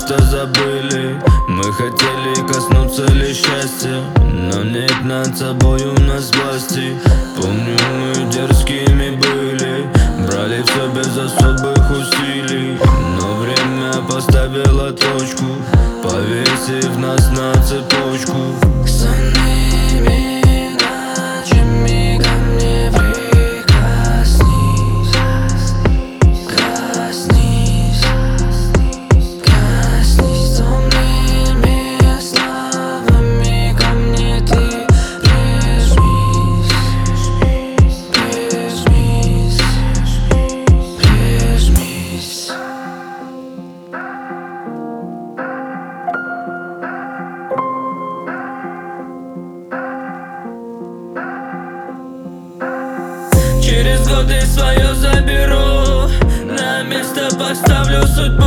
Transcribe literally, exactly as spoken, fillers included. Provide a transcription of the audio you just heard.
просто забыли. Мы хотели коснуться лишь счастья, но нет над собой у нас власти. Помню, мы дерзкими были, брали все без особых усилий. Но время поставило точку, повесив нас на цепочку. Самими ночами ко мне прикоснись, коснись, коснись. Темными словами ко мне ты прижмись, прижмись, прижмись. Через годы свое заберу, на место поставлю судьбу.